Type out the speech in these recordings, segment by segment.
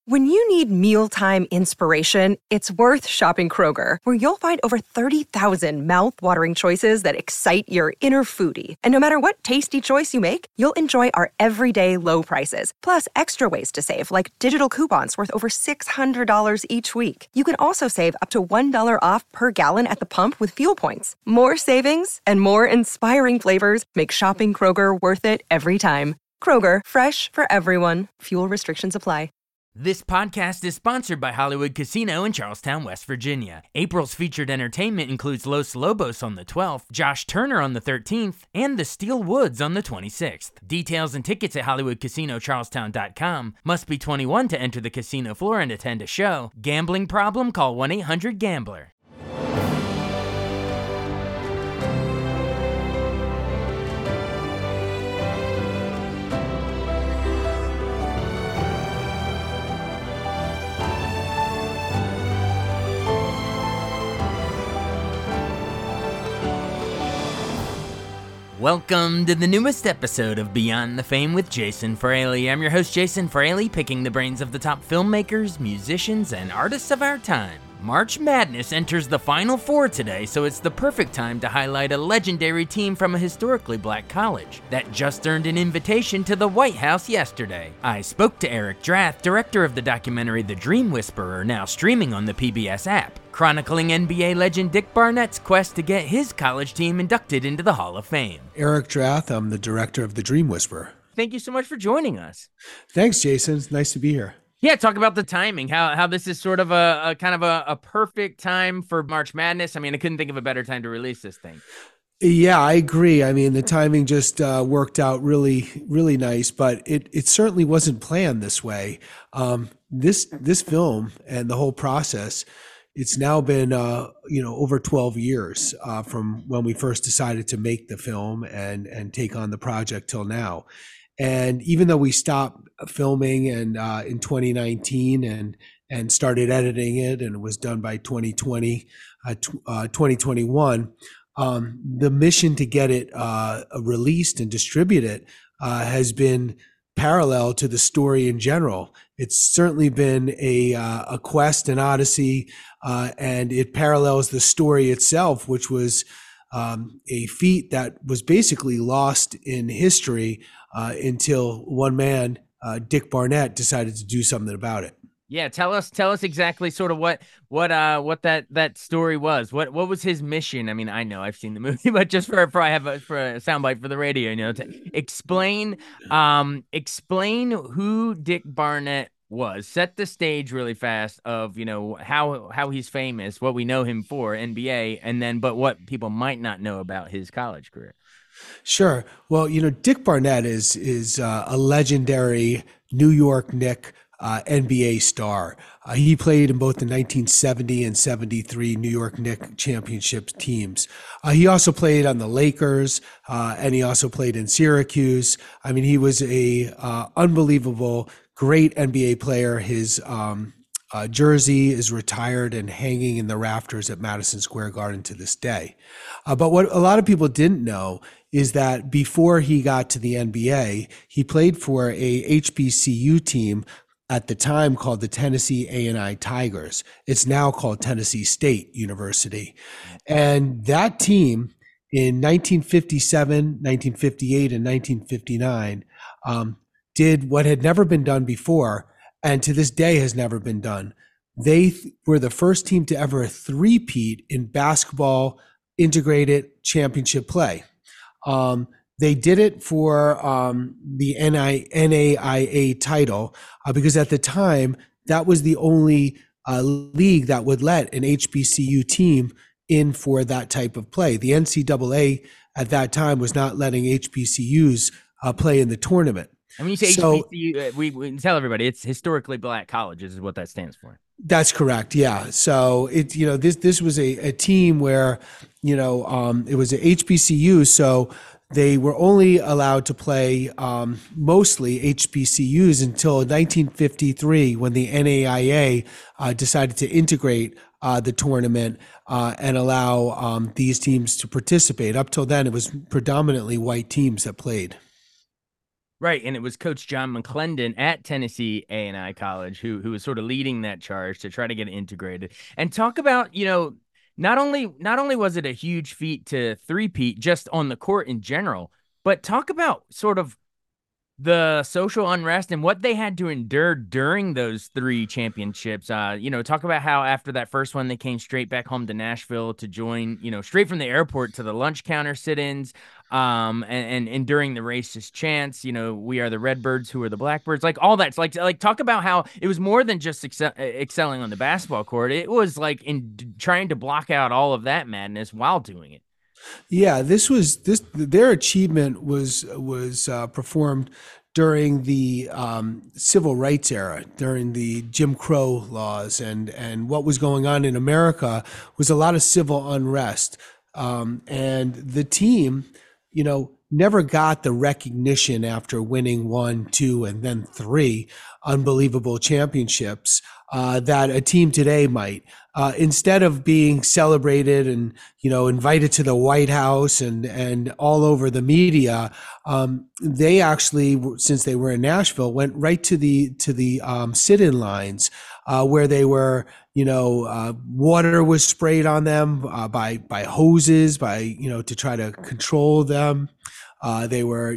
When you need mealtime inspiration, it's worth shopping Kroger, where you'll find over 30,000 mouth-watering choices that excite your inner foodie. And no matter what tasty choice you make, you'll enjoy our everyday low prices, plus extra ways to save, like digital coupons worth over $600 each week. You can also save up to $1 off per gallon at the pump with fuel points. More savings and more inspiring flavors make shopping Kroger worth it every time. Kroger, fresh for everyone. Fuel restrictions apply. This podcast is sponsored by Hollywood Casino in Charlestown, West Virginia. April's featured entertainment includes Los Lobos on the 12th, Josh Turner on the 13th, and the Steel Woods on the 26th. Details and tickets at HollywoodCasinoCharlestown.com. Must be 21 to enter the casino floor and attend a show. Gambling problem? Call 1-800-GAMBLER. Welcome to the newest episode of Beyond the Fame with Jason Fraley. I'm your host, Jason Fraley, picking the brains of the top filmmakers, musicians, and artists of our time. March Madness enters the Final Four today, so it's the perfect time to highlight a legendary team from a historically black college that just earned an invitation to the White House yesterday. I spoke to Eric Drath, director of the documentary The Dream Whisperer, now streaming on the PBS app, chronicling NBA legend Dick Barnett's quest to get his college team inducted into the Hall of Fame. Eric Drath, I'm the director of The Dream Whisperer. Thank you so much for joining us. Thanks, Jason. It's nice to be here. Yeah, talk about the timing, how this is sort of a kind of a perfect time for March Madness. I mean, I couldn't think of a better time to release this thing. Yeah, I agree. I mean, the timing just worked out really, really nice, but it certainly wasn't planned this way. This film and the whole process, it's now been over 12 years from when we first decided to make the film and take on the project till now. And even though we stopped filming and in 2019 and started editing it, and it was done by 2021, the mission to get it released and distributed has been parallel to the story in general. It's certainly been a quest, an odyssey, and it parallels the story itself, which was a feat that was basically lost in history until one man, Dick Barnett, decided to do something about it. Yeah, tell us exactly sort of what that story was. What was his mission? I mean, I know I've seen the movie, but just for a soundbite for the radio, to explain who Dick Barnett was. Set the stage really fast of how he's famous, what we know him for, NBA, and then but what people might not know about his college career. Sure. Well, Dick Barnett is a legendary New York Knicks NBA star. He played in both the 1970 and 73 New York Knicks championship teams. He also played on the Lakers, and he also played in Syracuse. I mean, he was a unbelievable, great NBA player. His jersey is retired and hanging in the rafters at Madison Square Garden to this day. But what a lot of people didn't know is that before he got to the NBA, he played for a HBCU team at the time called the Tennessee A&I Tigers. It's now called Tennessee State University. And that team in 1957, 1958, and 1959 did what had never been done before, and to this day has never been done. They were the first team to ever three-peat in basketball integrated championship play. They did it for the NAIA title because at the time, that was the only league that would let an HBCU team in for that type of play. The NCAA at that time was not letting HBCUs play in the tournament. I mean, you say HBCU, we tell everybody it's historically black colleges is what that stands for. That's correct. Yeah. So this was a team where, it was a HBCU. So they were only allowed to play mostly HBCUs until 1953 when the NAIA decided to integrate the tournament and allow these teams to participate. Up till then, it was predominantly white teams that played. Right, and it was Coach John McClendon at Tennessee A&I College who was sort of leading that charge to try to get it integrated. And talk about, not only was it a huge feat to three-peat just on the court in general, but talk about sort of the social unrest and what they had to endure during those three championships. Talk about how after that first one, they came straight back home to Nashville to join, straight from the airport to the lunch counter sit-ins, and during the racist chants, we are the Redbirds, who are the Blackbirds, like all that's like talk about how it was more than just excelling on the basketball court. It was like in trying to block out all of that madness while doing it. Yeah, this their achievement was performed during the civil rights era, during the Jim Crow laws, and what was going on in America was a lot of civil unrest, and the team, never got the recognition after winning one, two, and then three unbelievable championships that a team today might. Instead of being celebrated and invited to the White House and all over the media, they actually, since they were in Nashville, went right to the sit-in lines where they were. Water was sprayed on them by hoses, to try to control them. They were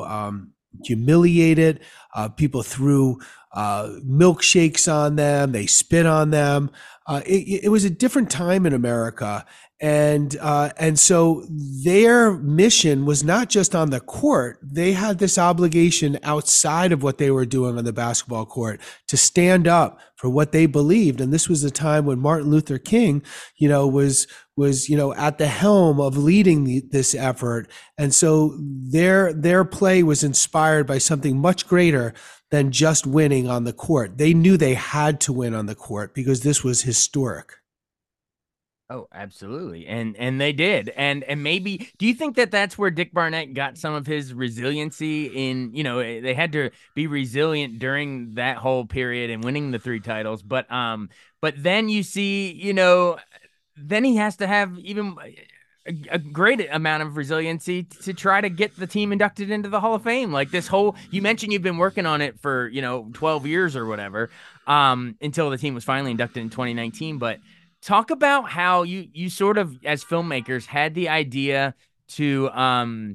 humiliated. People threw milkshakes on them. They spit on them. It was a different time in America, and so their mission was not just on the court. They had this obligation outside of what they were doing on the basketball court to stand up for what they believed. And this was a time when Martin Luther King, was at the helm of leading this effort. And so their play was inspired by something much greater than just winning on the court. They knew they had to win on the court because this was historic. Oh, absolutely. And they did. And maybe, do you think that that's where Dick Barnett got some of his resiliency in, they had to be resilient during that whole period and winning the three titles. But then you see, then he has to have even a great amount of resiliency to try to get the team inducted into the Hall of Fame. Like this whole, you mentioned you've been working on it for, 12 years or whatever, until the team was finally inducted in 2019. But talk about how you sort of, as filmmakers, had the idea to, kind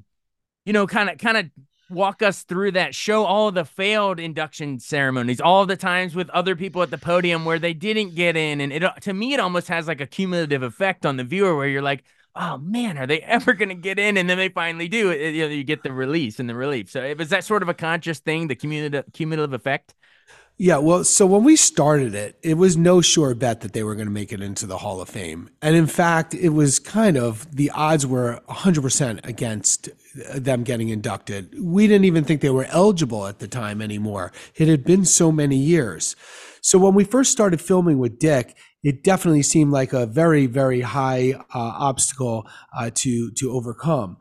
of walk us through that, show all of the failed induction ceremonies, all of the times with other people at the podium where they didn't get in. And to me, it almost has like a cumulative effect on the viewer where you're like, oh man, are they ever going to get in? And then they finally do. You get the release and the relief. So was that sort of a conscious thing, the cumulative effect? Yeah, well, so when we started it, it was no sure bet that they were going to make it into the Hall of Fame. And in fact, it was kind of, the odds were 100% against them getting inducted. We didn't even think they were eligible at the time anymore. It had been so many years. So when we first started filming with Dick, it definitely seemed like a very, very high obstacle to overcome.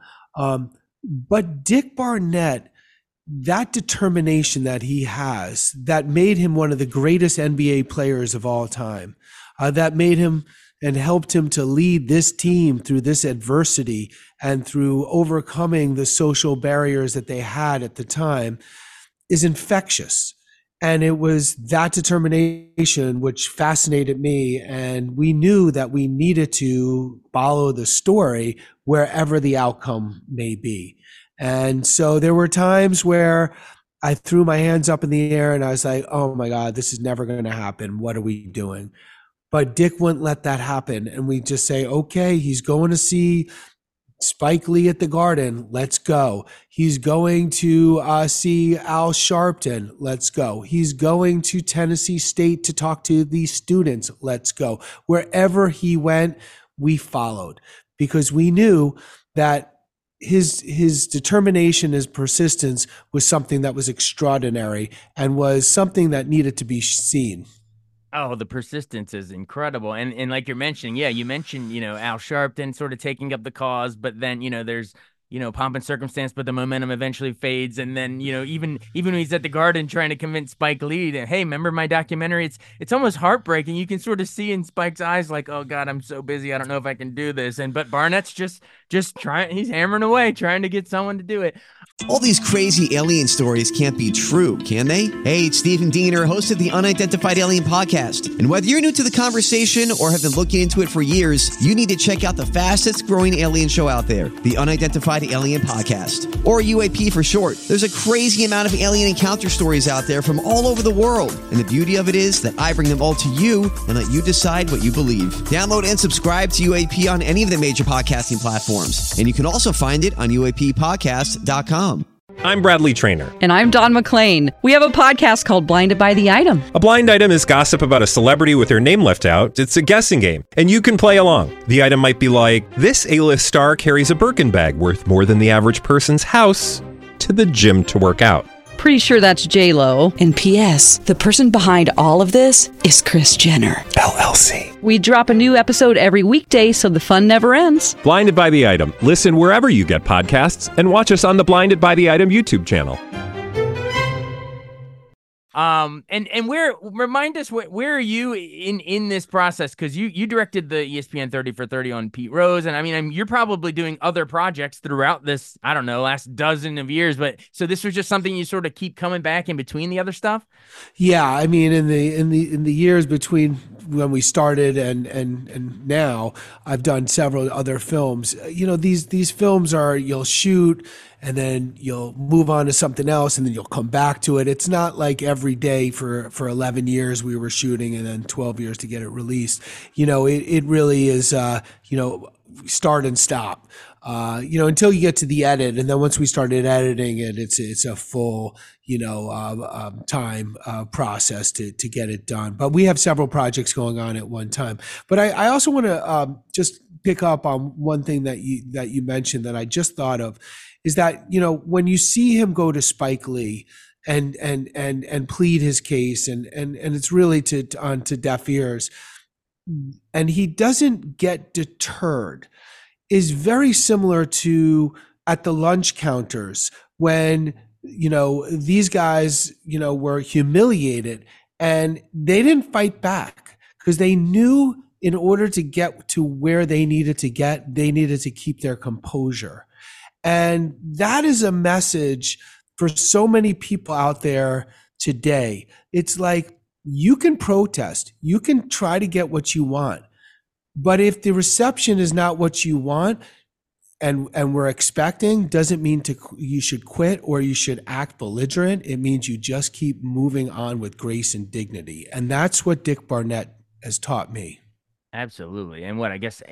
But Dick Barnett, that determination that he has, that made him one of the greatest NBA players of all time, that made him and helped him to lead this team through this adversity and through overcoming the social barriers that they had at the time, is infectious. And it was that determination which fascinated me. And we knew that we needed to follow the story wherever the outcome may be. And so there were times where I threw my hands up in the air and I was like, oh my God, this is never going to happen. What are we doing? But Dick wouldn't let that happen. And we just say, okay, he's going to see Spike Lee at the Garden. Let's go. He's going to see Al Sharpton. Let's go. He's going to Tennessee State to talk to these students. Let's go. Wherever he went, we followed because we knew that his determination, his persistence was something that was extraordinary and was something that needed to be seen. Oh, the persistence is incredible. And like you're mentioning, yeah, you mentioned, Al Sharpton sort of taking up the cause, but then, there's, pomp and circumstance, but the momentum eventually fades. And then, even when he's at the Garden trying to convince Spike Lee that, hey, remember my documentary? It's almost heartbreaking. You can sort of see in Spike's eyes, like, oh God, I'm so busy. I don't know if I can do this. But Barnett's just trying, he's hammering away, trying to get someone to do it. All these crazy alien stories can't be true, can they? Hey, it's Stephen Diener, host of the Unidentified Alien Podcast. And whether you're new to the conversation or have been looking into it for years, you need to check out the fastest growing alien show out there, the Unidentified Alien Podcast, or UAP for short. There's a crazy amount of alien encounter stories out there from all over the world. And the beauty of it is that I bring them all to you and let you decide what you believe. Download and subscribe to UAP on any of the major podcasting platforms. And you can also find it on UAPpodcast.com. I'm Bradley Trainer. And I'm Don McClain. We have a podcast called Blinded by the Item. A blind item is gossip about a celebrity with their name left out. It's a guessing game, and you can play along. The item might be like, this A-list star carries a Birkin bag worth more than the average person's house to the gym to work out. Pretty sure that's J-Lo. And P.S. the person behind all of this is Kris Jenner, LLC. We drop a new episode every weekday so the fun never ends. Blinded by the Item. Listen wherever you get podcasts and watch us on the Blinded by the Item YouTube channel. And remind us where are you in this process? Because you directed the ESPN 30 for 30 on Pete Rose, and I mean you're probably doing other projects throughout this, I don't know, last dozen of years, but so this was just something you sort of keep coming back in between the other stuff? Yeah, I mean in the years between when we started and now, I've done several other films. These films are, you'll shoot and then you'll move on to something else and then you'll come back to it. It's not like every day for 11 years we were shooting and then 12 years to get it released. It really is, start and stop, until you get to the edit. And then once we started editing it, it's a full, time process to get it done. But we have several projects going on at one time. But I also want to just pick up on one thing that you mentioned that I just thought of, is that, when you see him go to Spike Lee and plead his case and it's really onto deaf ears, and he doesn't get deterred, is very similar to at the lunch counters when, these guys, were humiliated and they didn't fight back because they knew in order to get to where they needed to get, they needed to keep their composure. And that is a message for so many people out there today. It's like, you can protest, you can try to get what you want, but if the reception is not what you want and we're expecting, doesn't mean you should quit or you should act belligerent. It means you just keep moving on with grace and dignity. And that's what Dick Barnett has taught me. Absolutely. And I guess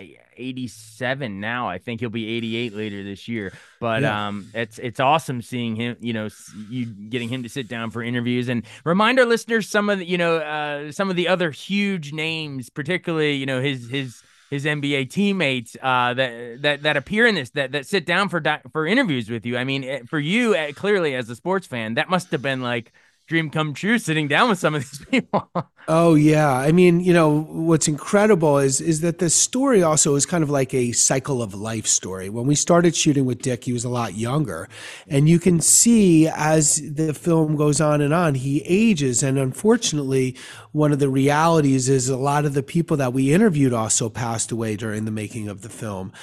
87 now. I think he'll be 88 later this year. But yeah. It's awesome seeing him, you getting him to sit down for interviews, and remind our listeners some of the other huge names, particularly, his NBA teammates that appear in this, that sit down for interviews with you. I mean, for you, clearly as a sports fan, that must have been like dream come true, sitting down with some of these people. Oh yeah. I mean, what's incredible is that the story also is kind of like a cycle of life story. When we started shooting with Dick, he was a lot younger, and you can see as the film goes on, he ages. And unfortunately, one of the realities is a lot of the people that we interviewed also passed away during the making of the film.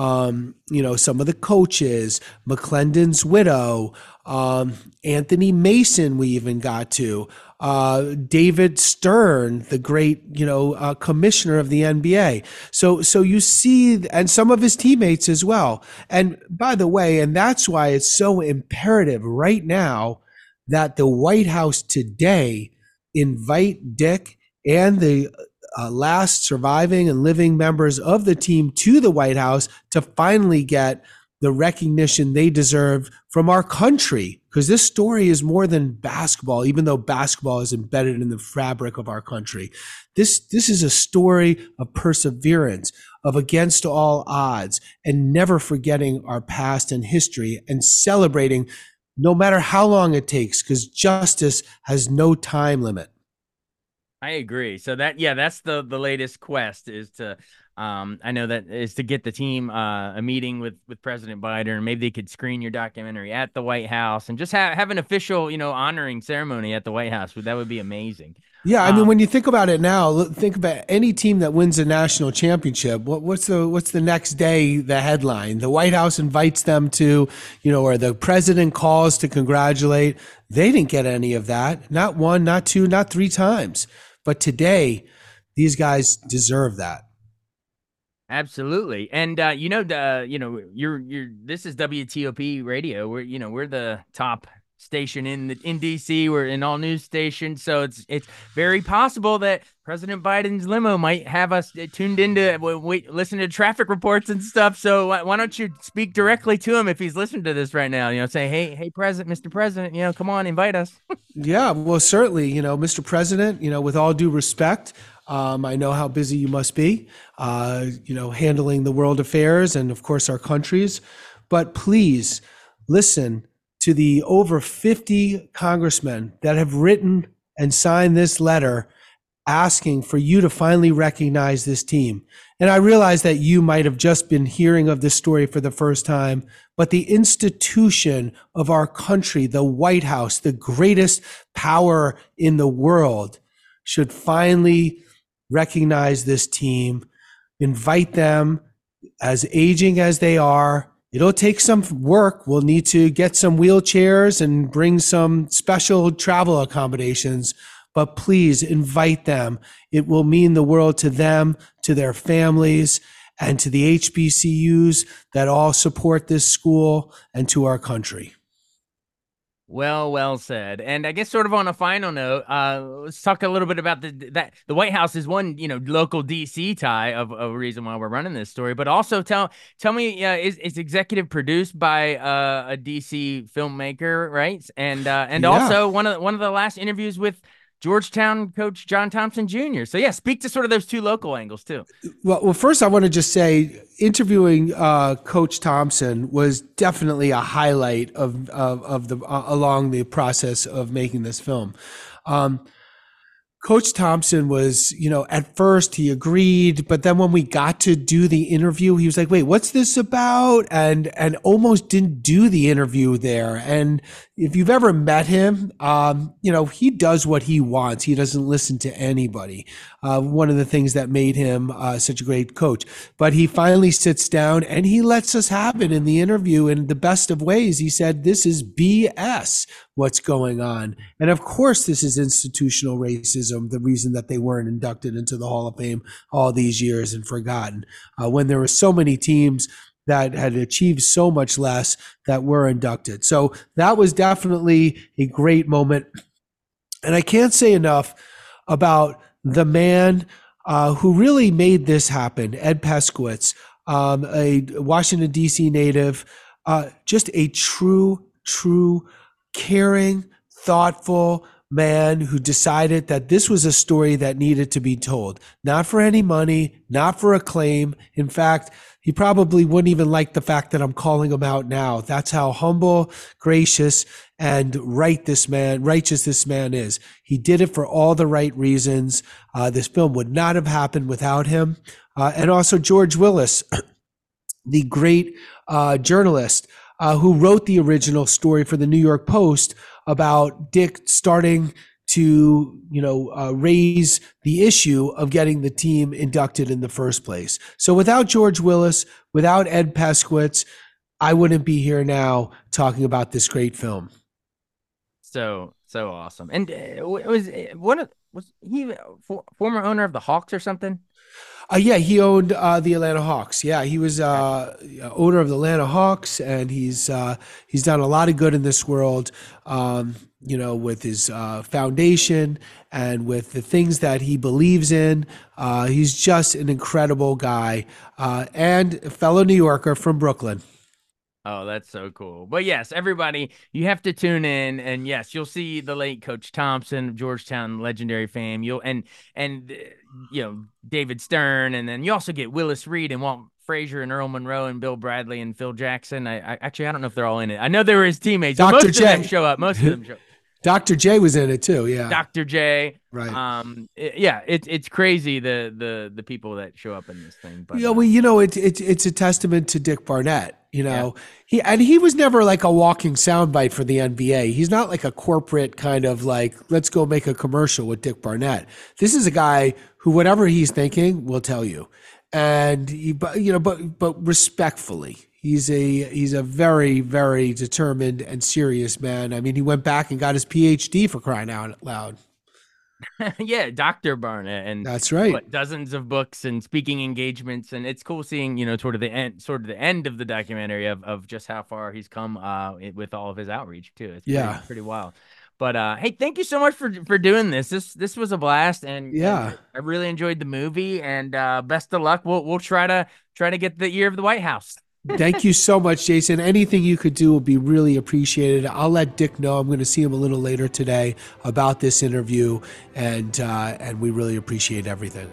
Some of the coaches, McClendon's widow, Anthony Mason, we even got to, David Stern, the great, commissioner of the NBA. So you see, and some of his teammates as well. And by the way, and that's why it's so imperative right now that the White House today invite Dick and the last surviving and living members of the team to the White House to finally get the recognition they deserve from our country, because this story is more than basketball, even though basketball is embedded in the fabric of our country. This is a story of perseverance, of against all odds, and never forgetting our past and history and celebrating no matter how long it takes, because justice has no time limit. I agree. So that's the latest quest, is to I know that is to get the team a meeting with President Biden, or maybe they could screen your documentary at the White House and just have an official, honoring ceremony at the White House. That would be amazing. Yeah, I mean, when you think about it now, think about any team that wins a national championship. What's the next day, the headline? The White House invites them to, or the president calls to congratulate. They didn't get any of that. Not one, not two, not three times. But today, these guys deserve that. Absolutely. And you're this is WTOP radio. We're the top station in DC. We're in all news stations, so it's very possible that President Biden's limo might have us tuned into listen to traffic reports and stuff. So why don't you speak directly to him if he's listening to this right now? Say, hey, Mr. President, come on, invite us. Yeah, well, certainly, Mr. President, with all due respect, I know how busy you must be, handling the world affairs and, of course, our countries. But please listen to the over 50 congressmen that have written and signed this letter asking for you to finally recognize this team. And I realize that you might have just been hearing of this story for the first time, but the institution of our country, the White House, the greatest power in the world, should finally recognize this team, invite them, as aging as they are. It'll take some work. We'll need to get some wheelchairs and bring some special travel accommodations, but please invite them. It will mean the world to them, to their families, and to the HBCUs that all support this school, and to our country. Well said. And I guess sort of on a final note, let's talk a little bit about the White House is one, local DC tie of a reason why we're running this story. But also tell me, is executive produced by a DC filmmaker, right? And also one of the last interviews with Georgetown coach John Thompson Jr. So yeah, speak to sort of those two local angles too. Well, first I want to just say interviewing Coach Thompson was definitely a highlight of the along the process of making this film. Coach Thompson was, at first he agreed, but then when we got to do the interview, he was like, wait, what's this about? And almost didn't do the interview there. And if you've ever met him, he does what he wants. He doesn't listen to anybody. One of the things that made him such a great coach. But he finally sits down and he lets us have it in the interview in the best of ways. He said, this is BS, what's going on. And of course, this is institutional racism, the reason that they weren't inducted into the Hall of Fame all these years and forgotten. When there were so many teams that had achieved so much less that were inducted. So that was definitely a great moment. And I can't say enough about the man who really made this happen, Ed Peskowitz, a Washington, D.C. native, just a true, caring, thoughtful man who decided that this was a story that needed to be told, not for any money, not for acclaim. In fact, he probably wouldn't even like the fact that I'm calling him out now. That's how humble, gracious, and righteous this man is. He did it for all the right reasons. This film would not have happened without him. And also George Willis, the great journalist who wrote the original story for the New York Post about Dick starting to, raise the issue of getting the team inducted in the first place. So without George Willis, without Ed Peskowitz, I wouldn't be here now talking about this great film. So awesome. And was he former owner of the Hawks or something? Yeah, he owned the Atlanta Hawks. Yeah, he was owner of the Atlanta Hawks, and he's done a lot of good in this world, with his foundation and with the things that he believes in. He's just an incredible guy and a fellow New Yorker from Brooklyn. Oh, that's so cool. But yes, everybody, you have to tune in, and yes, you'll see the late Coach Thompson of Georgetown legendary fame. David Stern, and then you also get Willis Reed and Walt Frazier and Earl Monroe and Bill Bradley and Phil Jackson. I don't know if they're all in it. I know they were his teammates. Dr. Most J. of them show up. Dr. J was in it too. Yeah. Dr. J. Right. It's crazy the people that show up in this thing. But it's a testament to Dick Barnett. He was never like a walking soundbite for the NBA. He's not like a corporate kind of like, let's go make a commercial with Dick Barnett. This is a guy who, whatever he's thinking, will tell you, but respectfully. He's a very, very determined and serious man. I mean, he went back and got his PhD, for crying out loud. Yeah, Dr. Barnett, and that's right. Dozens of books and speaking engagements, and it's cool seeing sort of the end of the documentary of just how far he's come with all of his outreach too. It's pretty wild. But hey, thank you so much for doing this. This was a blast, and I really enjoyed the movie. And best of luck. We'll try to get the year of the White House. Thank you so much, Jason. Anything you could do would be really appreciated. I'll let Dick know. I'm going to see him a little later today about this interview, and we really appreciate everything.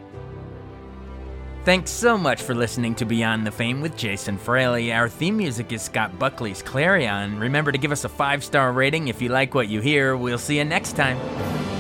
Thanks so much for listening to Beyond the Fame with Jason Fraley. Our theme music is Scott Buckley's Clarion. Remember to give us a 5-star rating if you like what you hear. We'll see you next time.